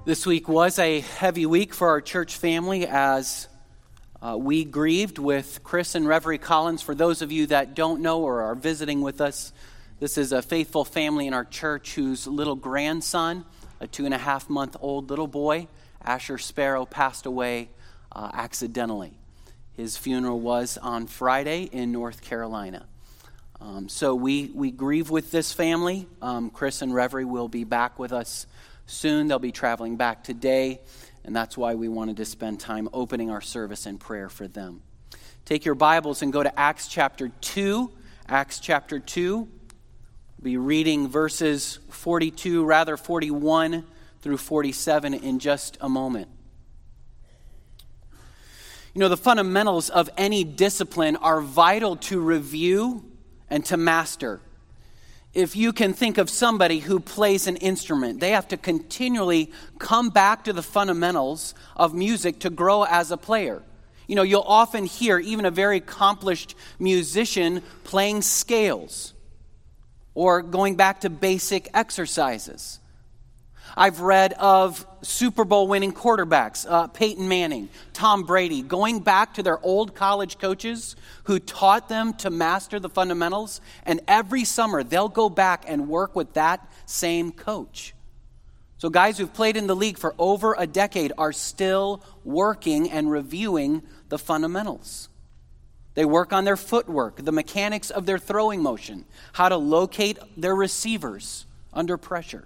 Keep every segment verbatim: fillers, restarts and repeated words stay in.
This week was a heavy week for our church family as uh, we grieved with Chris and Reverie Collins. For those of you that don't know or are visiting with us, this is a faithful family in our church whose little grandson, a two and a half month old little boy, Asher Sparrow, passed away uh, accidentally. His funeral was on Friday in North Carolina. Um, so we, we grieve with this family. Um, Chris and Reverie will be back with us soon. They'll be traveling back today, and that's why we wanted to spend time opening our service in prayer for them. Take your Bibles and go to Acts chapter two. Acts chapter two. We'll be reading verses forty-two, rather forty-one through forty-seven in just a moment. You know, the fundamentals of any discipline are vital to review and to master. If you can think of somebody who plays an instrument, they have to continually come back to the fundamentals of music to grow as a player. You know, you'll often hear even a very accomplished musician playing scales or going back to basic exercises. I've read of Super Bowl winning quarterbacks, uh, Peyton Manning, Tom Brady, going back to their old college coaches who taught them to master the fundamentals, and every summer they'll go back and work with that same coach. So guys who've played in the league for over a decade are still working and reviewing the fundamentals. They work on their footwork, the mechanics of their throwing motion, how to locate their receivers under pressure.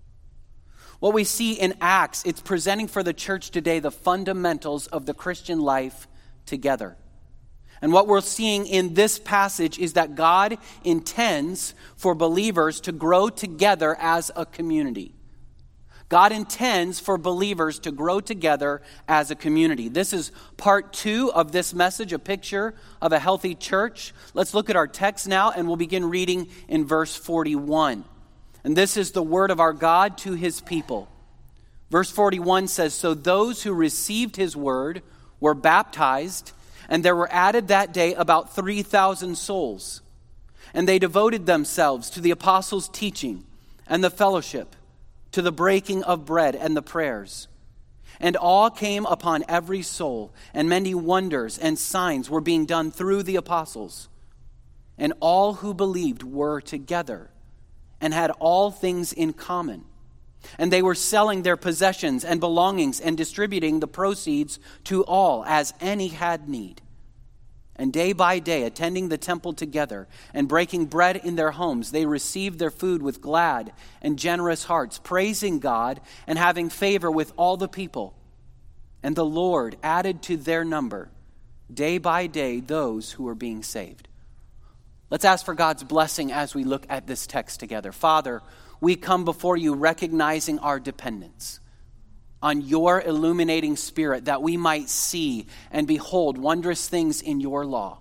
What we see in Acts, it's presenting for the church today the fundamentals of the Christian life together. And what we're seeing in this passage is that God intends for believers to grow together as a community. God intends for believers to grow together as a community. This is part two of this message, a picture of a healthy church. Let's look at our text now, and we'll begin reading in verse forty-one. And this is the word of our God to his people. Verse forty-one says, "So those who received his word were baptized, and there were added that day about three thousand souls. And they devoted themselves to the apostles' teaching and the fellowship, to the breaking of bread and the prayers. And awe came upon every soul, and many wonders and signs were being done through the apostles. And all who believed were together and had all things in common. And they were selling their possessions and belongings and distributing the proceeds to all as any had need. And day by day, attending the temple together and breaking bread in their homes, they received their food with glad and generous hearts, praising God and having favor with all the people. And the Lord added to their number day by day those who were being saved." Let's ask for God's blessing as we look at this text together. Father, we come before you recognizing our dependence on your illuminating spirit that we might see and behold wondrous things in your law.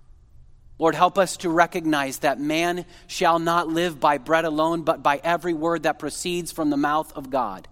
Lord, help us to recognize that man shall not live by bread alone, but by every word that proceeds from the mouth of God.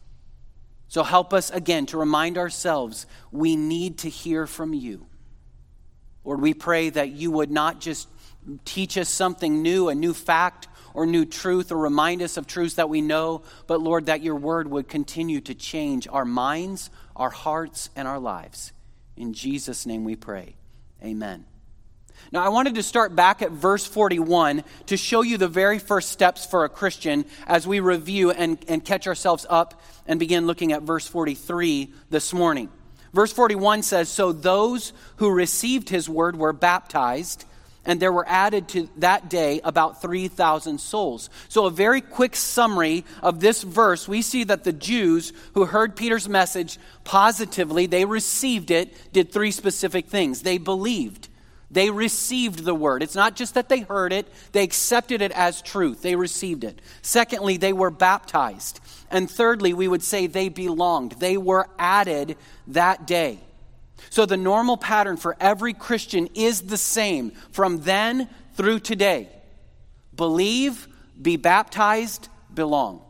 So help us again to remind ourselves we need to hear from you. Lord, we pray that you would not just teach us something new, a new fact or new truth, or remind us of truths that we know, but Lord, that your word would continue to change our minds, our hearts, and our lives. In Jesus' name we pray. Amen. Now, I wanted to start back at verse forty-one to show you the very first steps for a Christian as we review and, and catch ourselves up and begin looking at verse forty-three this morning. Verse forty-one says, "So those who received his word were baptized, and there were added to that day about three thousand souls." So a very quick summary of this verse, we see that the Jews who heard Peter's message positively, they received it, did three specific things. They believed. They received the word. It's not just that they heard it, they accepted it as truth. They received it. Secondly, they were baptized. And thirdly, we would say they belonged. They were added that day. So the normal pattern for every Christian is the same from then through today. Believe, be baptized, belong.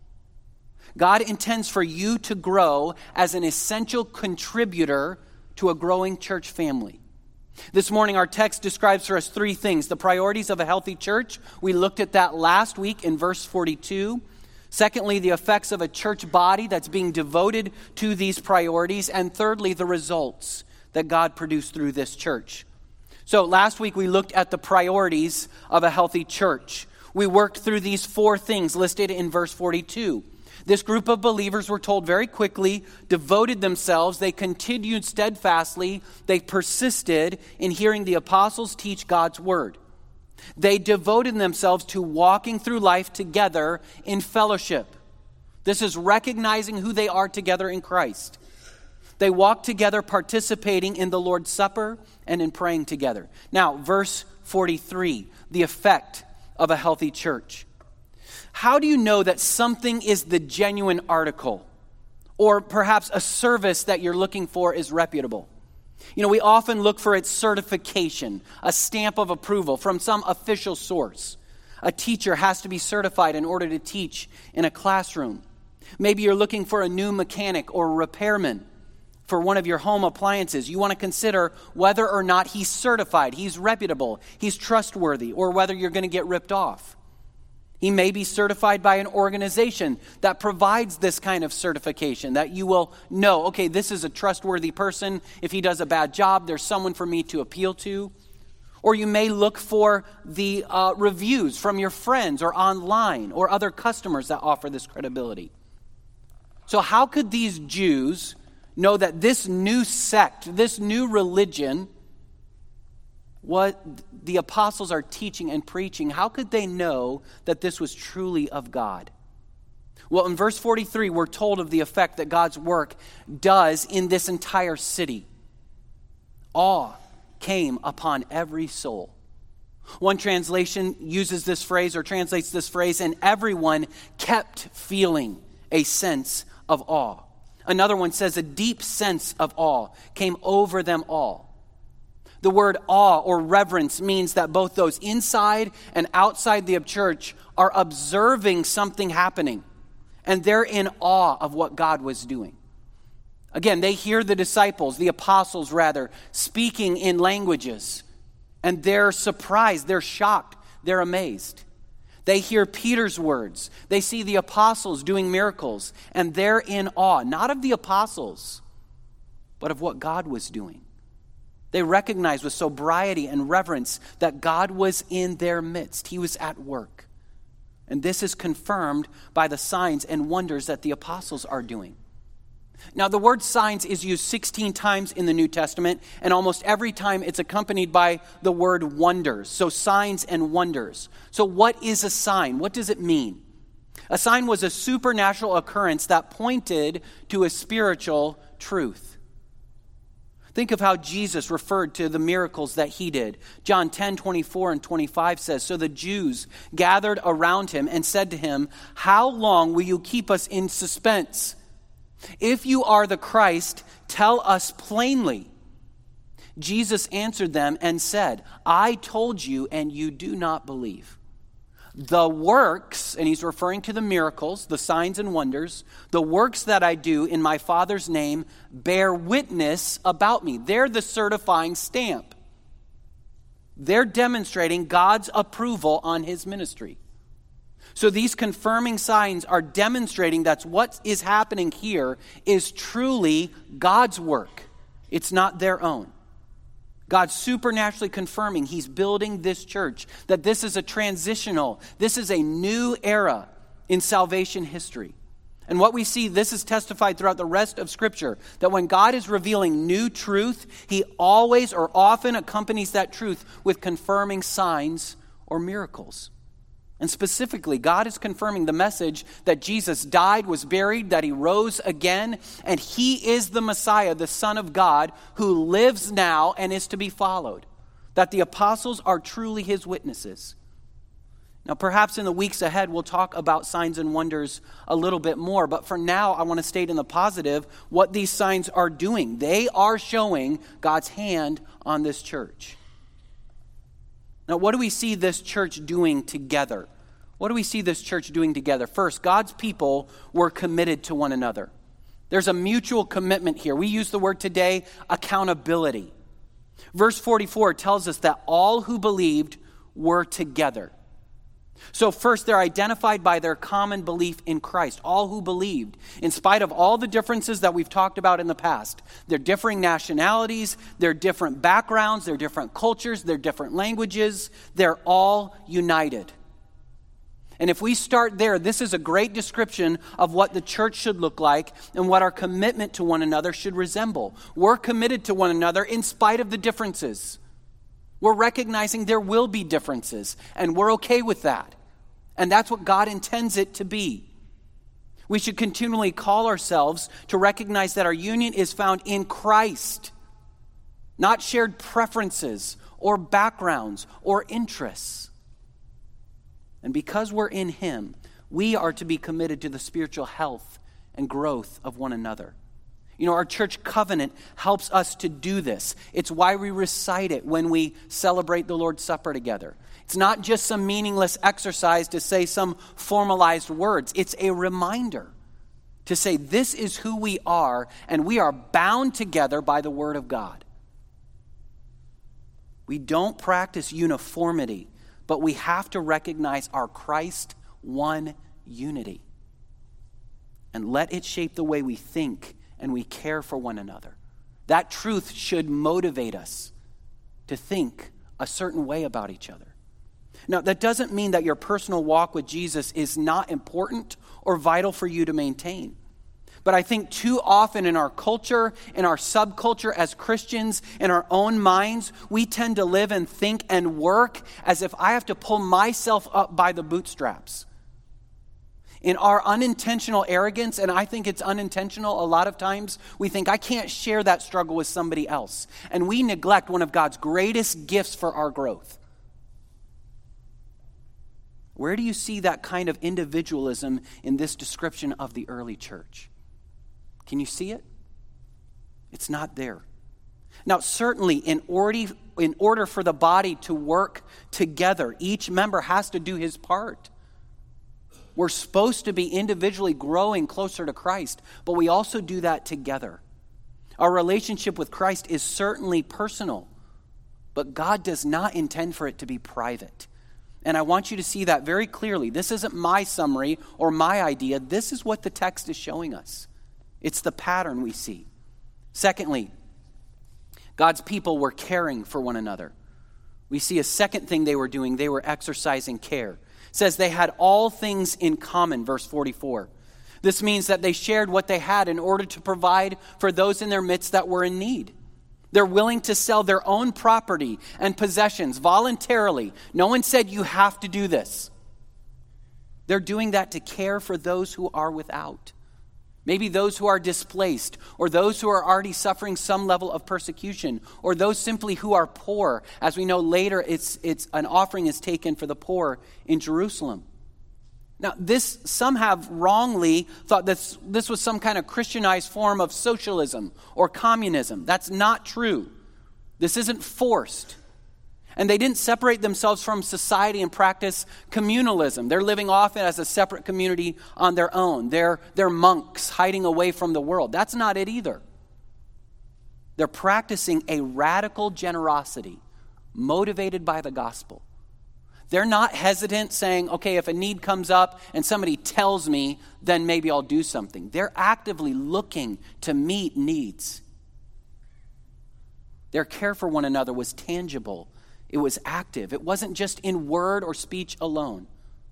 God intends for you to grow as an essential contributor to a growing church family. This morning, our text describes for us three things. The priorities of a healthy church. We looked at that last week in verse forty-two. Secondly, the effects of a church body that's being devoted to these priorities. And thirdly, the results that God produced through this church. So last week we looked at the priorities of a healthy church. We worked through these four things listed in verse forty-two. This group of believers were told very quickly, devoted themselves, they continued steadfastly, they persisted in hearing the apostles teach God's word. They devoted themselves to walking through life together in fellowship. This is recognizing who they are together in Christ. They walked together participating in the Lord's Supper and in praying together. Now, verse forty-three, the effect of a healthy church. How do you know that something is the genuine article? Or perhaps a service that you're looking for is reputable? You know, we often look for its certification, a stamp of approval from some official source. A teacher has to be certified in order to teach in a classroom. Maybe you're looking for a new mechanic or repairman for one of your home appliances. You want to consider whether or not he's certified, he's reputable, he's trustworthy, or whether you're going to get ripped off. He may be certified by an organization that provides this kind of certification, that you will know, okay, this is a trustworthy person. If he does a bad job, there's someone for me to appeal to. Or you may look for the uh, reviews from your friends or online or other customers that offer this credibility. So how could these Jews know that this new sect, this new religion, what the apostles are teaching and preaching, how could they know that this was truly of God? Well, in verse forty-three, we're told of the effect that God's work does in this entire city. Awe came upon every soul. One translation uses this phrase or translates this phrase, and everyone kept feeling a sense of awe. Another one says a deep sense of awe came over them all. The word awe or reverence means that both those inside and outside the church are observing something happening, and they're in awe of what God was doing. Again, they hear the disciples, the apostles rather, speaking in languages, and they're surprised, they're shocked, they're amazed. They hear Peter's words. They see the apostles doing miracles, and they're in awe, not of the apostles, but of what God was doing. They recognize with sobriety and reverence that God was in their midst. He was at work. And this is confirmed by the signs and wonders that the apostles are doing. Now, the word signs is used sixteen times in the New Testament, and almost every time it's accompanied by the word wonders. So signs and wonders. So what is a sign? What does it mean? A sign was a supernatural occurrence that pointed to a spiritual truth. Think of how Jesus referred to the miracles that he did. John ten, twenty-four and twenty-five says, "So the Jews gathered around him and said to him, 'How long will you keep us in suspense? If you are the Christ, tell us plainly.' Jesus answered them and said, 'I told you, and you do not believe. The works,'" and he's referring to the miracles, the signs and wonders, "the works that I do in my Father's name bear witness about me." They're the certifying stamp. They're demonstrating God's approval on his ministry. So these confirming signs are demonstrating that what is happening here is truly God's work. It's not their own. God's supernaturally confirming he's building this church, that this is a transitional, this is a new era in salvation history. And what we see, this is testified throughout the rest of Scripture, that when God is revealing new truth, he always or often accompanies that truth with confirming signs or miracles. And specifically, God is confirming the message that Jesus died, was buried, that he rose again, and he is the Messiah, the Son of God, who lives now and is to be followed. That the apostles are truly his witnesses. Now, perhaps in the weeks ahead, we'll talk about signs and wonders a little bit more, but for now, I want to state in the positive what these signs are doing. They are showing God's hand on this church. Now, what do we see this church doing together? What do we see this church doing together? First, God's people were committed to one another. There's a mutual commitment here. We use the word today, accountability. Verse forty-four tells us that all who believed were together. So first, they're identified by their common belief in Christ, all who believed, in spite of all the differences that we've talked about in the past. Their differing nationalities, their different backgrounds, their different cultures, their different languages, they're all united. And if we start there, this is a great description of what the church should look like and what our commitment to one another should resemble. We're committed to one another in spite of the differences. We're recognizing there will be differences, and we're okay with that. And that's what God intends it to be. We should continually call ourselves to recognize that our union is found in Christ, not shared preferences or backgrounds or interests. And because we're in Him, we are to be committed to the spiritual health and growth of one another. You know, our church covenant helps us to do this. It's why we recite it when we celebrate the Lord's Supper together. It's not just some meaningless exercise to say some formalized words. It's a reminder to say this is who we are, and we are bound together by the Word of God. We don't practice uniformity, but we have to recognize our Christ one unity and let it shape the way we think and we care for one another. That truth should motivate us to think a certain way about each other. Now, that doesn't mean that your personal walk with Jesus is not important or vital for you to maintain. But I think too often in our culture, in our subculture as Christians, in our own minds, we tend to live and think and work as if I have to pull myself up by the bootstraps. In our unintentional arrogance, and I think it's unintentional a lot of times, we think I can't share that struggle with somebody else. And we neglect one of God's greatest gifts for our growth. Where do you see that kind of individualism in this description of the early church? Can you see it? It's not there. Now, certainly, in order, in order for the body to work together, each member has to do his part. We're supposed to be individually growing closer to Christ, but we also do that together. Our relationship with Christ is certainly personal, but God does not intend for it to be private. And I want you to see that very clearly. This isn't my summary or my idea. This is what the text is showing us. It's the pattern we see. Secondly, God's people were caring for one another. We see a second thing they were doing. They were exercising care. It says they had all things in common, verse forty-four. This means that they shared what they had in order to provide for those in their midst that were in need. They're willing to sell their own property and possessions voluntarily. No one said you have to do this. They're doing that to care for those who are without. Maybe those who are displaced, or those who are already suffering some level of persecution, or those simply who are poor. As we know later, it's, it's an offering is taken for the poor in Jerusalem. Now, this, some have wrongly thought this, this was some kind of Christianized form of socialism or communism. That's not true. This isn't forced. And they didn't separate themselves from society and practice communalism. They're living often as a separate community on their own. They're, they're monks hiding away from the world. That's not it either. They're practicing a radical generosity motivated by the gospel. They're not hesitant saying, okay, if a need comes up and somebody tells me, then maybe I'll do something. They're actively looking to meet needs. Their care for one another was tangible. It was active. It wasn't just in word or speech alone.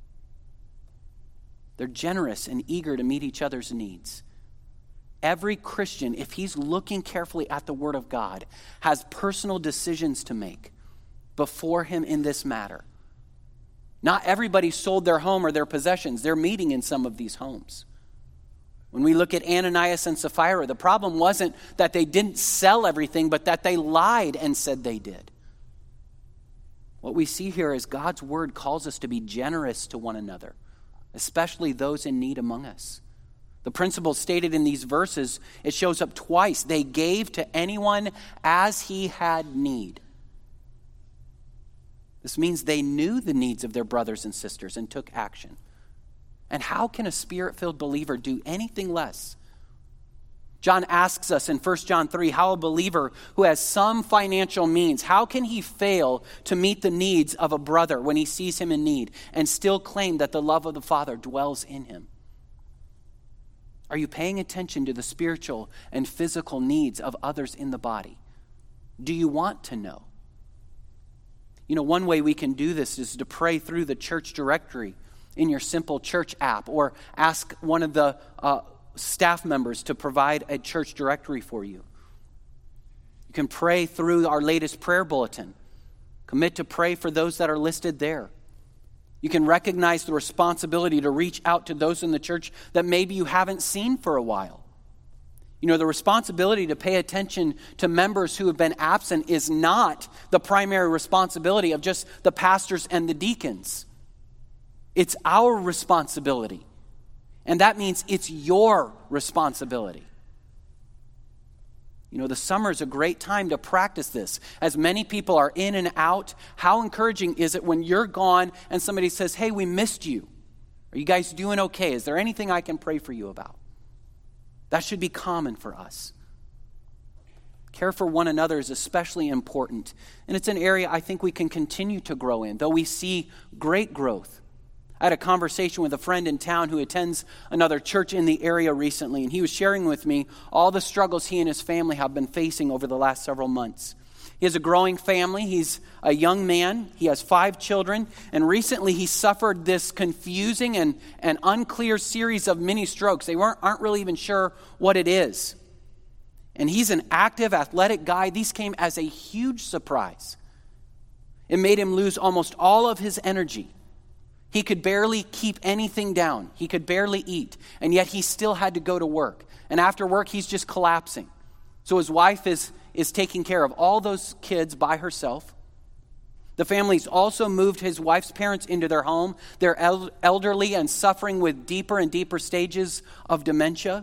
They're generous and eager to meet each other's needs. Every Christian, if he's looking carefully at the Word of God, has personal decisions to make before him in this matter. Not everybody sold their home or their possessions. They're meeting in some of these homes. When we look at Ananias and Sapphira, the problem wasn't that they didn't sell everything, but that they lied and said they did. What we see here is God's word calls us to be generous to one another, especially those in need among us. The principle stated in these verses, it shows up twice. They gave to anyone as he had need. This means they knew the needs of their brothers and sisters and took action. And how can a spirit-filled believer do anything less John asks us in First John three, how a believer who has some financial means, how can he fail to meet the needs of a brother when he sees him in need and still claim that the love of the Father dwells in him? Are you paying attention to the spiritual and physical needs of others in the body? Do you want to know? You know, one way we can do this is to pray through the church directory in your Simple Church app, or ask one of the uh, staff members to provide a church directory for you. You can pray through our latest prayer bulletin. Commit to pray for those that are listed there. You can recognize the responsibility to reach out to those in the church that maybe you haven't seen for a while. You know, the responsibility to pay attention to members who have been absent is not the primary responsibility of just the pastors and the deacons. It's our responsibility. And that means it's your responsibility. You know, the summer is a great time to practice this. As many people are in and out, how encouraging is it when you're gone and somebody says, hey, we missed you. Are you guys doing okay? Is there anything I can pray for you about? That should be common for us. Care for one another is especially important. And it's an area I think we can continue to grow in, though we see great growth. I had a conversation with a friend in town who attends another church in the area recently, and he was sharing with me all the struggles he and his family have been facing over the last several months. He has a growing family. He's a young man. He has five children, and recently he suffered this confusing and, and unclear series of mini strokes. They weren't, aren't really even sure what it is. And he's an active, athletic guy. These came as a huge surprise. It made him lose almost all of his energy. He could barely keep anything down. He could barely eat. And yet he still had to go to work. And after work, he's just collapsing. So his wife is, is taking care of all those kids by herself. The family's also moved his wife's parents into their home. They're el- elderly and suffering with deeper and deeper stages of dementia.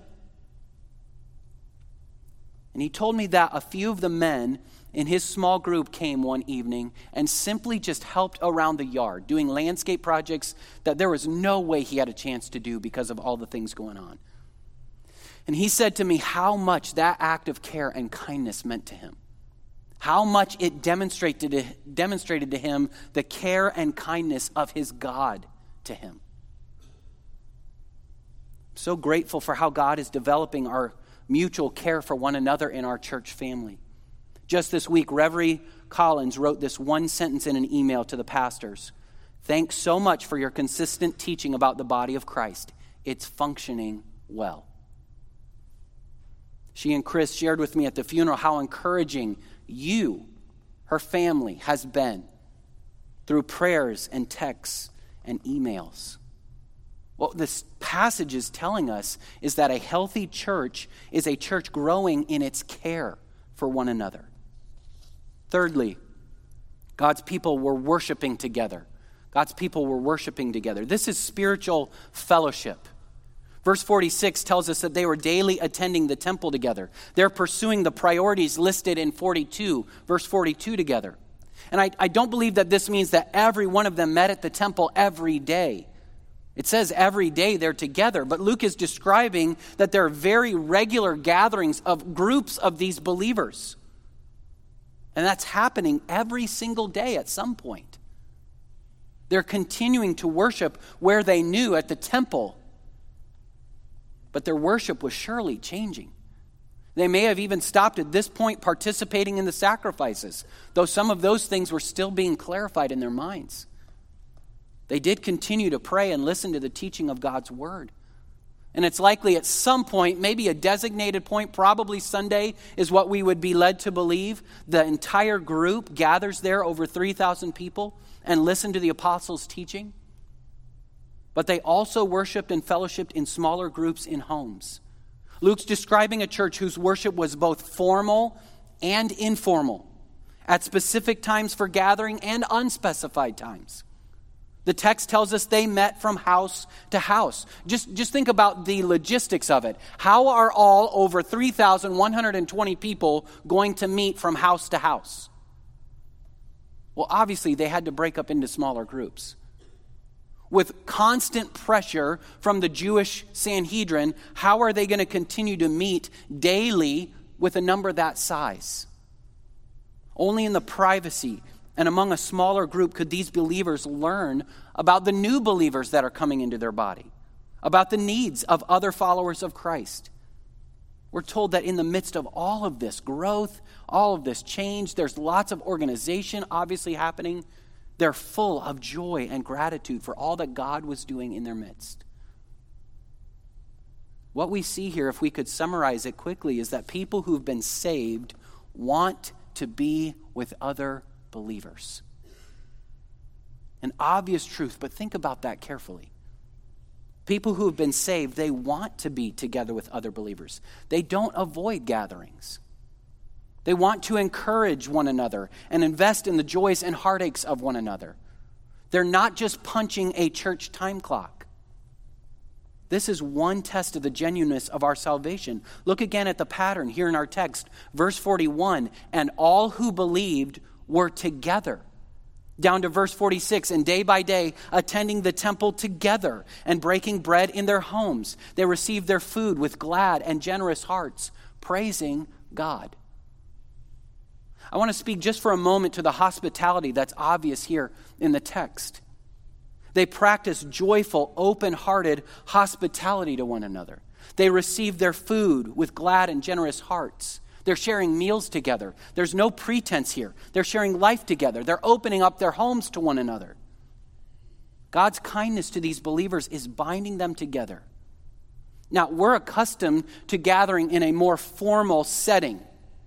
And he told me that a few of the men in his small group came one evening and simply just helped around the yard, doing landscape projects that there was no way he had a chance to do because of all the things going on. And he said to me how much that act of care and kindness meant to him. How much it demonstrated, demonstrated to him the care and kindness of his God to him. I'm so grateful for how God is developing our mutual care for one another in our church family. Just this week, Reverend Collins wrote this one sentence in an email to the pastors. Thanks so much for your consistent teaching about the body of Christ. It's functioning well. She and Chris shared with me at the funeral how encouraging you, her family, has been through prayers and texts and emails. What this passage is telling us is that a healthy church is a church growing in its care for one another. Thirdly, God's people were worshiping together. God's people were worshiping together. This is spiritual fellowship. Verse forty-six tells us that they were daily attending the temple together. They're pursuing the priorities listed in forty-two, verse forty-two together. And I, I don't believe that this means that every one of them met at the temple every day. It says every day they're together, but Luke is describing that there are very regular gatherings of groups of these believers. And that's happening every single day at some point. They're continuing to worship where they knew at the temple. But their worship was surely changing. They may have even stopped at this point participating in the sacrifices, though some of those things were still being clarified in their minds. They did continue to pray and listen to the teaching of God's word. And it's likely at some point, maybe a designated point, probably Sunday is what we would be led to believe. The entire group gathers there, over three thousand people, and listen to the apostles' teaching. But they also worshiped and fellowshiped in smaller groups in homes. Luke's describing a church whose worship was both formal and informal, at specific times for gathering and unspecified times. The text tells us they met from house to house. Just, just think about the logistics of it. How are all over three thousand one hundred twenty people going to meet from house to house? Well, obviously, they had to break up into smaller groups. with constant pressure from the Jewish Sanhedrin, how are they going to continue to meet daily with a number that size? Only in the privacy and among a smaller group could these believers learn about the new believers that are coming into their body, about the needs of other followers of Christ. We're told that in the midst of all of this growth, all of this change, there's lots of organization obviously happening. They're full of joy and gratitude for all that God was doing in their midst. What we see here, if we could summarize it quickly, is that people who've been saved want to be with other believers. An obvious truth, but think about that carefully. People who have been saved, they want to be together with other believers. They don't avoid gatherings. They want to encourage one another and invest in the joys and heartaches of one another. They're not just punching a church time clock. This is one test of the genuineness of our salvation. Look again at the pattern here in our text. Verse forty-one, and all who believed were together. Down to verse forty-six, and day by day attending the temple together and breaking bread in their homes. They received their food with glad and generous hearts, praising God. I want to speak just for a moment to the hospitality that's obvious here in the text. They practice joyful, open-hearted hospitality to one another. They receive their food with glad and generous hearts. They're sharing meals together. There's no pretense here. They're sharing life together. They're opening up their homes to one another. God's kindness to these believers is binding them together. Now, we're accustomed to gathering in a more formal setting.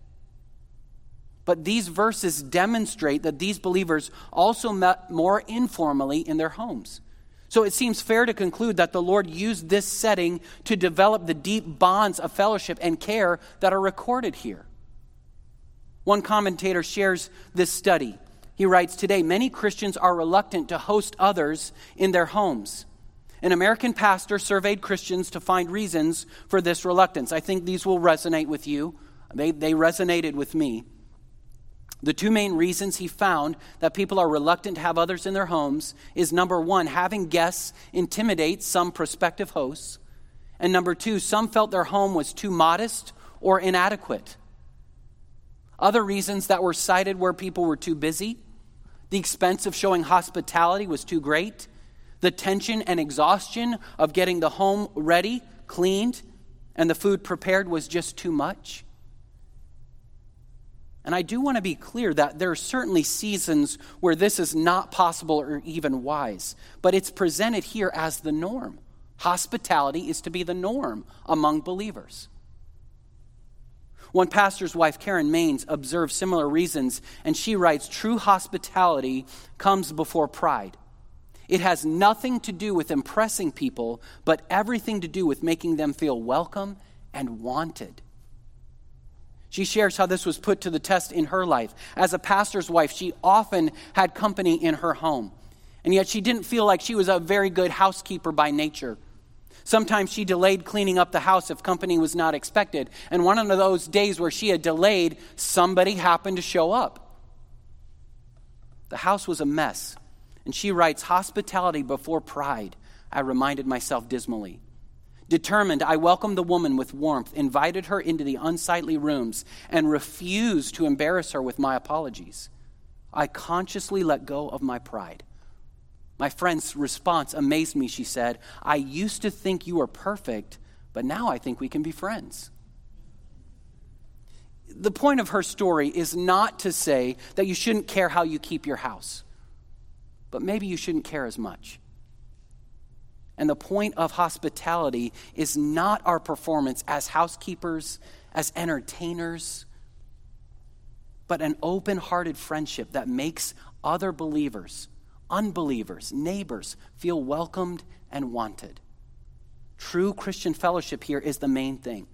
But these verses demonstrate that these believers also met more informally in their homes. So it seems fair to conclude that the Lord used this setting to develop the deep bonds of fellowship and care that are recorded here. One commentator shares this study. He writes, today, many Christians are reluctant to host others in their homes. An American pastor surveyed Christians to find reasons for this reluctance. I think these will resonate with you. They, they resonated with me. The two main reasons he found that people are reluctant to have others in their homes is, number one, having guests intimidate some prospective hosts. And number two, some felt their home was too modest or inadequate. Other reasons that were cited were people were too busy, the expense of showing hospitality was too great, the tension and exhaustion of getting the home ready, cleaned, and the food prepared was just too much. And I do want to be clear that there are certainly seasons where this is not possible or even wise, but it's presented here as the norm. Hospitality is to be the norm among believers. One pastor's wife, Karen Maines, observed similar reasons, and she writes, true hospitality comes before pride. It has nothing to do with impressing people, but everything to do with making them feel welcome and wanted. She shares how this was put to the test in her life. As a pastor's wife, she often had company in her home, and yet she didn't feel like she was a very good housekeeper by nature. Sometimes she delayed cleaning up the house if company was not expected, and one of those days where she had delayed, somebody happened to show up. The house was a mess, and she writes, hospitality before pride, I reminded myself dismally. Determined, I welcomed the woman with warmth, invited her into the unsightly rooms, and refused to embarrass her with my apologies. I consciously let go of my pride. My friend's response amazed me, she said. I used to think you were perfect, but now I think we can be friends. The point of her story is not to say that you shouldn't care how you keep your house, but maybe you shouldn't care as much. And the point of hospitality is not our performance as housekeepers, as entertainers, but an open-hearted friendship that makes other believers, unbelievers, neighbors feel welcomed and wanted. True Christian fellowship here is the main thing.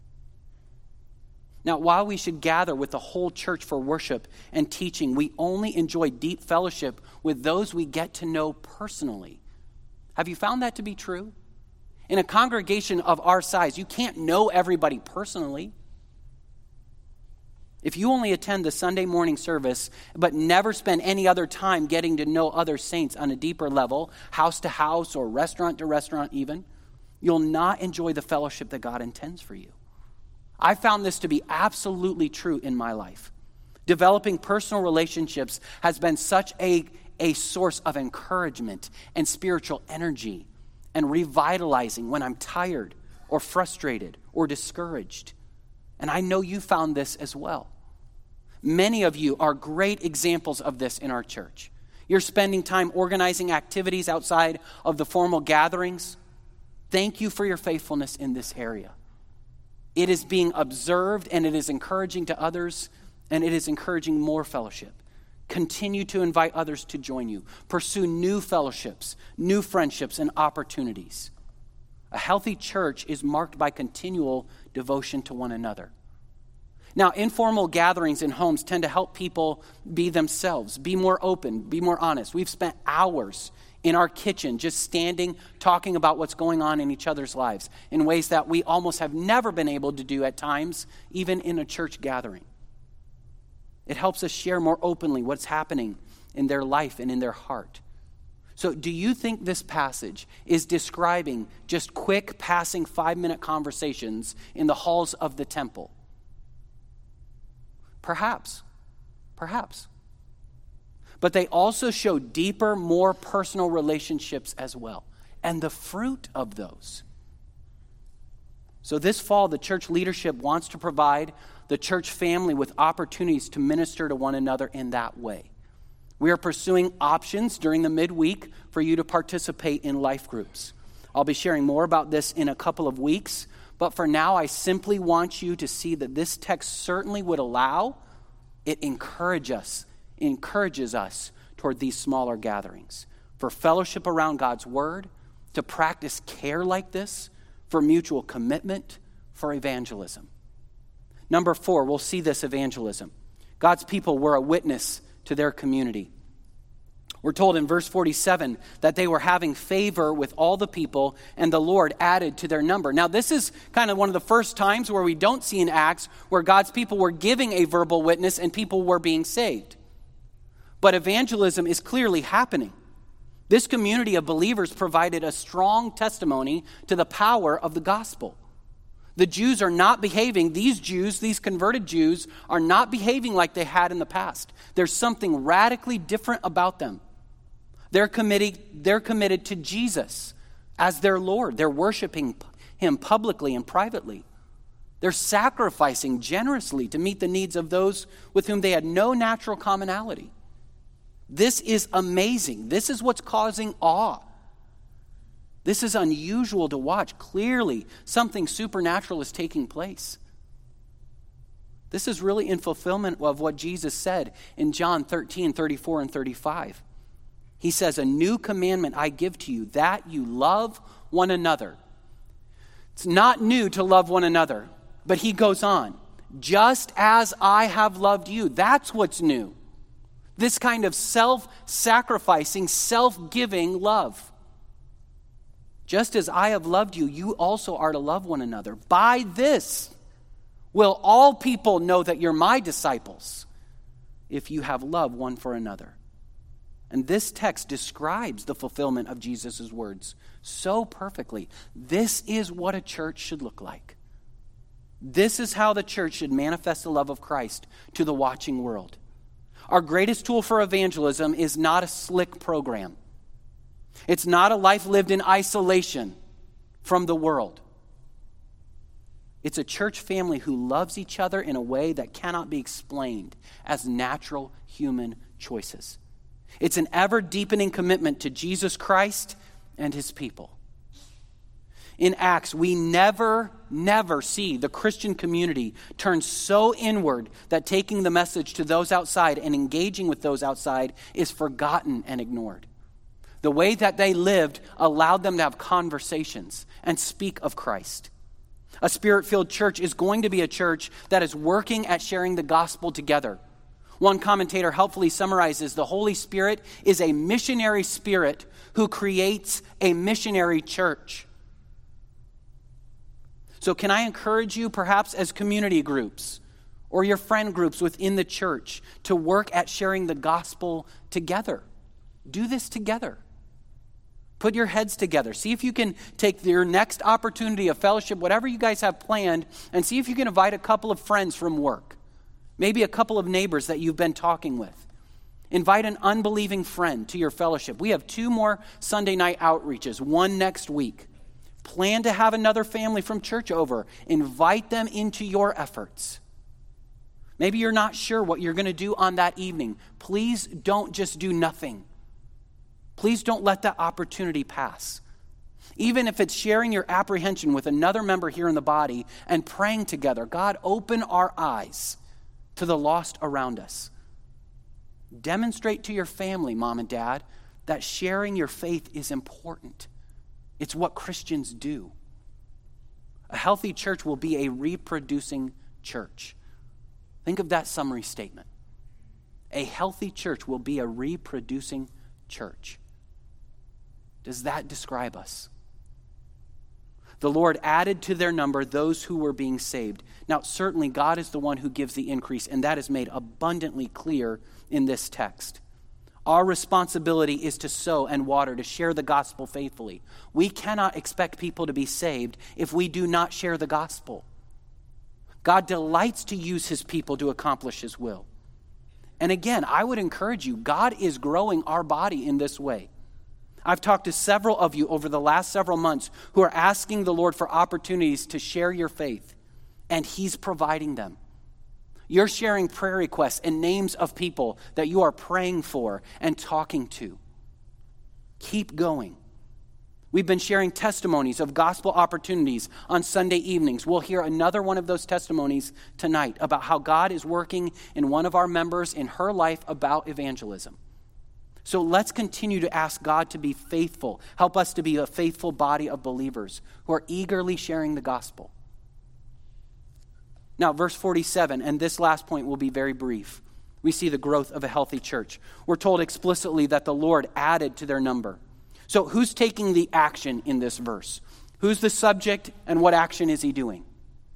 Now, while we should gather with the whole church for worship and teaching, we only enjoy deep fellowship with those we get to know personally. Have you found that to be true? In a congregation of our size, you can't know everybody personally. If you only attend the Sunday morning service, but never spend any other time getting to know other saints on a deeper level, house to house or restaurant to restaurant even, you'll not enjoy the fellowship that God intends for you. I found this to be absolutely true in my life. Developing personal relationships has been such a, a source of encouragement and spiritual energy and revitalizing when I'm tired or frustrated or discouraged. And I know you found this as well. Many of you are great examples of this in our church. You're spending time organizing activities outside of the formal gatherings. Thank you for your faithfulness in this area. It is being observed, and it is encouraging to others, and it is encouraging more fellowship. Continue to invite others to join you. Pursue new fellowships, new friendships, and opportunities. A healthy church is marked by continual devotion to one another. Now, informal gatherings in homes tend to help people be themselves, be more open, be more honest. We've spent hours in our kitchen just standing, talking about what's going on in each other's lives in ways that we almost have never been able to do at times, even in a church gathering. It helps us share more openly what's happening in their life and in their heart. So do you think this passage is describing just quick, passing five-minute conversations in the halls of the temple? Perhaps. Perhaps. But they also show deeper, more personal relationships as well, and the fruit of those. So this fall, the church leadership wants to provide the church family with opportunities to minister to one another in that way. We are pursuing options during the midweek for you to participate in life groups. I'll be sharing more about this in a couple of weeks, but for now, I simply want you to see that this text certainly would allow, it encourage us, encourages us toward these smaller gatherings, for fellowship around God's word, to practice care like this, for mutual commitment, for evangelism. Number four, we'll see this evangelism. God's people were a witness to their community. We're told in verse forty-seven that they were having favor with all the people, and the Lord added to their number. Now, this is kind of one of the first times where we don't see in Acts where God's people were giving a verbal witness and people were being saved. But evangelism is clearly happening. This community of believers provided a strong testimony to the power of the gospel. The Jews are not behaving, these Jews, these converted Jews, are not behaving like they had in the past. There's something radically different about them. They're committed, they're committed to Jesus as their Lord. They're worshiping him publicly and privately. They're sacrificing generously to meet the needs of those with whom they had no natural commonality. This is amazing. This is what's causing awe. This is unusual to watch. Clearly, something supernatural is taking place. This is really in fulfillment of what Jesus said in John thirteen, thirty-four and thirty-five. He says, "A new commandment I give to you, that you love one another." It's not new to love one another, but he goes on, "Just as I have loved you." That's what's new. This kind of self-sacrificing, self-giving love. Just as I have loved you, you also are to love one another. By this will all people know that you're my disciples, if you have love one for another. And this text describes the fulfillment of Jesus' words so perfectly. This is what a church should look like. This is how the church should manifest the love of Christ to the watching world. Our greatest tool for evangelism is not a slick program. It's not a life lived in isolation from the world. It's a church family who loves each other in a way that cannot be explained as natural human choices. It's an ever-deepening commitment to Jesus Christ and his people. In Acts, we never, never see the Christian community turn so inward that taking the message to those outside and engaging with those outside is forgotten and ignored. The way that they lived allowed them to have conversations and speak of Christ. A spirit-filled church is going to be a church that is working at sharing the gospel together. One commentator helpfully summarizes the Holy Spirit is a missionary spirit who creates a missionary church. So can I encourage you, perhaps as community groups or your friend groups within the church to work at sharing the gospel together. Do this together. Put your heads together. See if you can take your next opportunity of fellowship, whatever you guys have planned, and see if you can invite a couple of friends from work. Maybe a couple of neighbors that you've been talking with. Invite an unbelieving friend to your fellowship. We have two more Sunday night outreaches, one next week. Plan to have another family from church over. Invite them into your efforts. Maybe you're not sure what you're going to do on that evening. Please don't just do nothing. Please don't let that opportunity pass. Even if it's sharing your apprehension with another member here in the body and praying together, God, open our eyes to the lost around us. Demonstrate to your family, mom and dad, that sharing your faith is important. It's what Christians do. A healthy church will be a reproducing church. Think of that summary statement. A healthy church will be a reproducing church. Does that describe us? The Lord added to their number those who were being saved. Now, certainly God is the one who gives the increase, and that is made abundantly clear in this text. Our responsibility is to sow and water, to share the gospel faithfully. We cannot expect people to be saved if we do not share the gospel. God delights to use his people to accomplish his will. And again, I would encourage you, God is growing our body in this way. I've talked to several of you over the last several months who are asking the Lord for opportunities to share your faith, and he's providing them. You're sharing prayer requests and names of people that you are praying for and talking to. Keep going. We've been sharing testimonies of gospel opportunities on Sunday evenings. We'll hear another one of those testimonies tonight about how God is working in one of our members in her life about evangelism. So let's continue to ask God to be faithful. Help us to be a faithful body of believers who are eagerly sharing the gospel. Now, verse forty-seven, and this last point will be very brief. We see the growth of a healthy church. We're told explicitly that the Lord added to their number. So who's taking the action in this verse? Who's the subject and what action is he doing?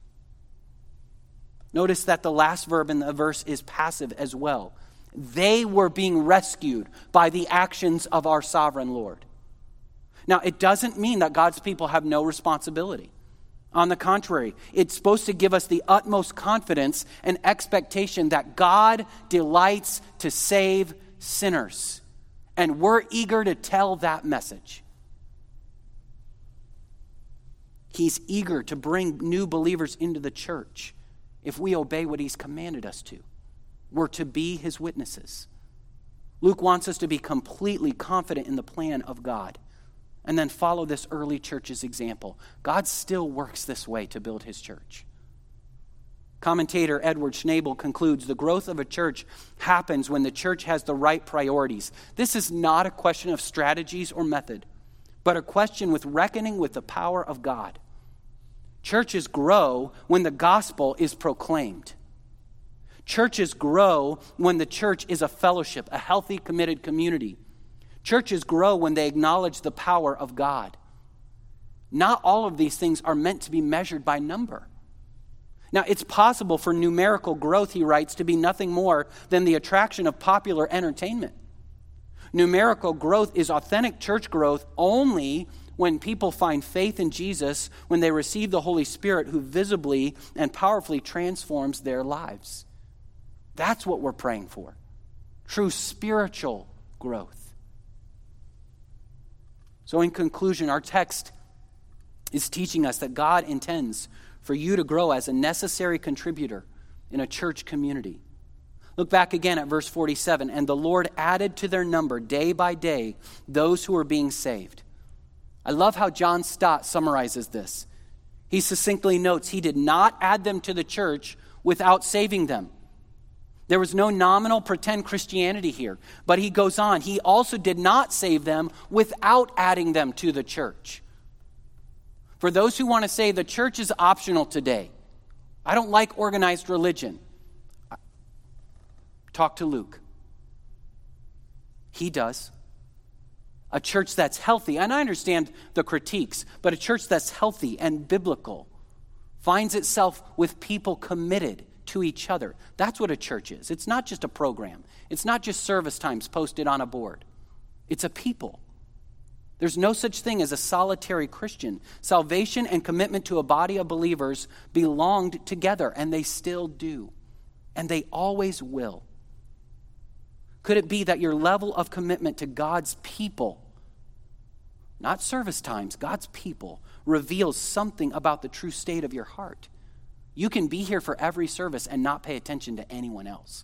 Notice that the last verb in the verse is passive as well. They were being rescued by the actions of our sovereign Lord. Now, it doesn't mean that God's people have no responsibility. On the contrary, it's supposed to give us the utmost confidence and expectation that God delights to save sinners. And we're eager to tell that message. He's eager to bring new believers into the church if we obey what he's commanded us to. We're to be his witnesses. Luke wants us to be completely confident in the plan of God and then follow this early church's example. God still works this way to build his church. Commentator Edward Schnabel concludes, the growth of a church happens when the church has the right priorities. This is not a question of strategies or method, but a question with reckoning with the power of God. Churches grow when the gospel is proclaimed. Churches grow when the church is a fellowship, a healthy, committed community. Churches grow when they acknowledge the power of God. Not all of these things are meant to be measured by number. Now, it's possible for numerical growth, he writes, to be nothing more than the attraction of popular entertainment. Numerical growth is authentic church growth only when people find faith in Jesus, when they receive the Holy Spirit who visibly and powerfully transforms their lives. That's what we're praying for. True spiritual growth. So in conclusion, our text is teaching us that God intends for you to grow as a necessary contributor in a church community. Look back again at verse forty-seven. And the Lord added to their number day by day those who were being saved. I love how John Stott summarizes this. He succinctly notes he did not add them to the church without saving them. There was no nominal pretend Christianity here. But he goes on, he also did not save them without adding them to the church. For those who want to say the church is optional today, I don't like organized religion. Talk to Luke. He does. A church that's healthy, and I understand the critiques, but a church that's healthy and biblical finds itself with people committed to each other. That's what a church is. It's not just a program. It's not just service times posted on a board. It's a people. There's no such thing as a solitary Christian. Salvation and commitment to a body of believers belonged together, and they still do. And they always will. Could it be that your level of commitment to God's people, not service times, God's people, reveals something about the true state of your heart? You can be here for every service and not pay attention to anyone else.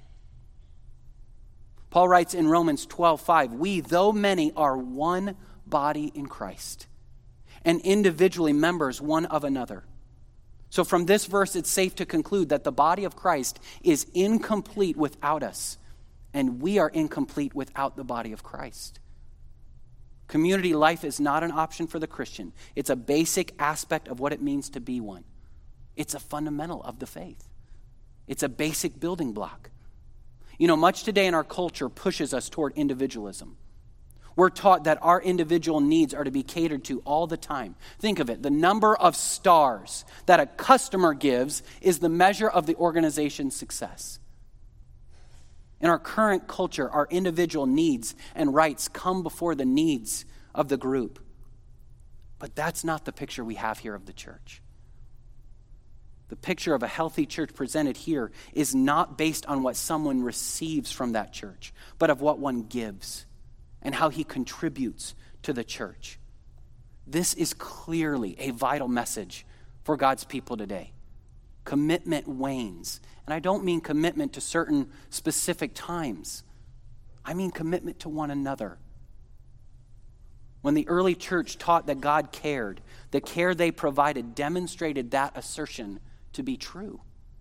Paul writes in Romans twelve five, we, though many, are one body in Christ, and individually members one of another. So from this verse, it's safe to conclude that the body of Christ is incomplete without us, and we are incomplete without the body of Christ. Community life is not an option for the Christian. It's a basic aspect of what it means to be one. It's a fundamental of the faith. It's a basic building block. You know, much today in our culture pushes us toward individualism. We're taught that our individual needs are to be catered to all the time. Think of it. The number of stars that a customer gives is the measure of the organization's success. In our current culture, our individual needs and rights come before the needs of the group. But that's not the picture we have here of the church. The picture of a healthy church presented here is not based on what someone receives from that church, but of what one gives and how he contributes to the church. This is clearly a vital message for God's people today. Commitment wanes. And I don't mean commitment to certain specific times. I mean commitment to one another. When the early church taught that God cared, the care they provided demonstrated that assertion to be true.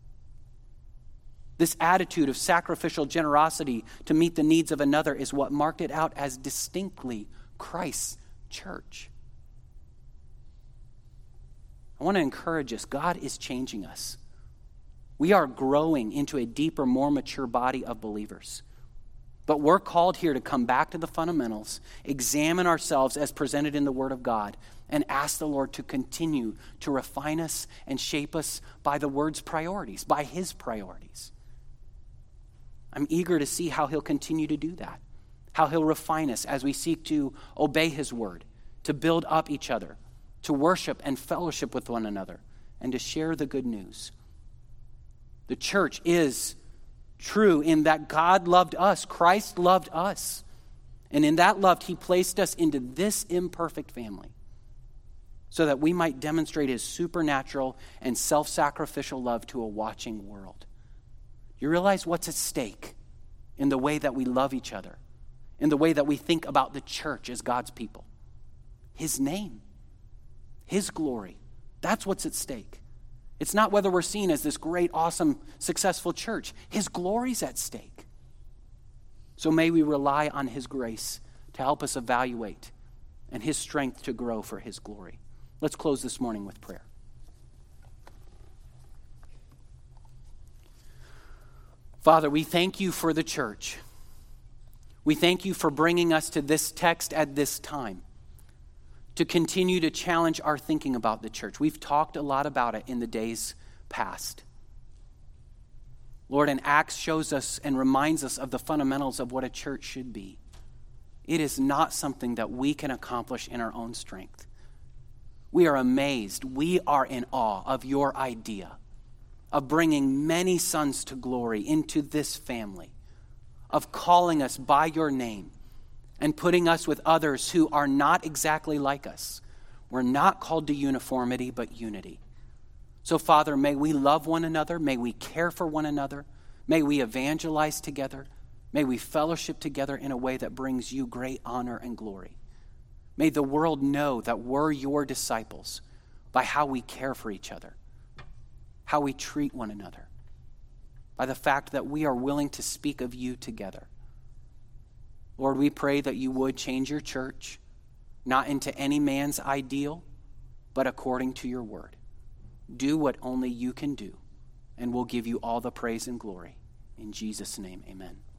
This attitude of sacrificial generosity to meet the needs of another is what marked it out as distinctly Christ's church. I want to encourage us. God is changing us. We are growing into a deeper, more mature body of believers. But we're called here to come back to the fundamentals, examine ourselves as presented in the Word of God, and ask the Lord to continue to refine us and shape us by the Word's priorities, by His priorities. I'm eager to see how He'll continue to do that, how He'll refine us as we seek to obey His Word, to build up each other, to worship and fellowship with one another, and to share the good news. The church is true in that God loved us. Christ loved us. And in that love, He placed us into this imperfect family so that we might demonstrate His supernatural and self-sacrificial love to a watching world. You realize what's at stake in the way that we love each other, in the way that we think about the church as God's people? His name, His glory. That's what's at stake. It's not whether we're seen as this great, awesome, successful church. His glory's at stake. So may we rely on His grace to help us evaluate and His strength to grow for His glory. Let's close this morning with prayer. Father, we thank You for the church. We thank You for bringing us to this text at this time to continue to challenge our thinking about the church. We've talked a lot about it in the days past. Lord, and Acts shows us and reminds us of the fundamentals of what a church should be. It is not something that we can accomplish in our own strength. We are amazed. We are in awe of Your idea of bringing many sons to glory into this family, of calling us by Your name and putting us with others who are not exactly like us. We're not called to uniformity, but unity. So, Father, may we love one another. May we care for one another. May we evangelize together. May we fellowship together in a way that brings You great honor and glory. May the world know that we're Your disciples by how we care for each other, how we treat one another, by the fact that we are willing to speak of You together. Lord, we pray that You would change Your church, not into any man's ideal, but according to Your word. Do what only You can do, and we'll give You all the praise and glory. In Jesus' name, amen.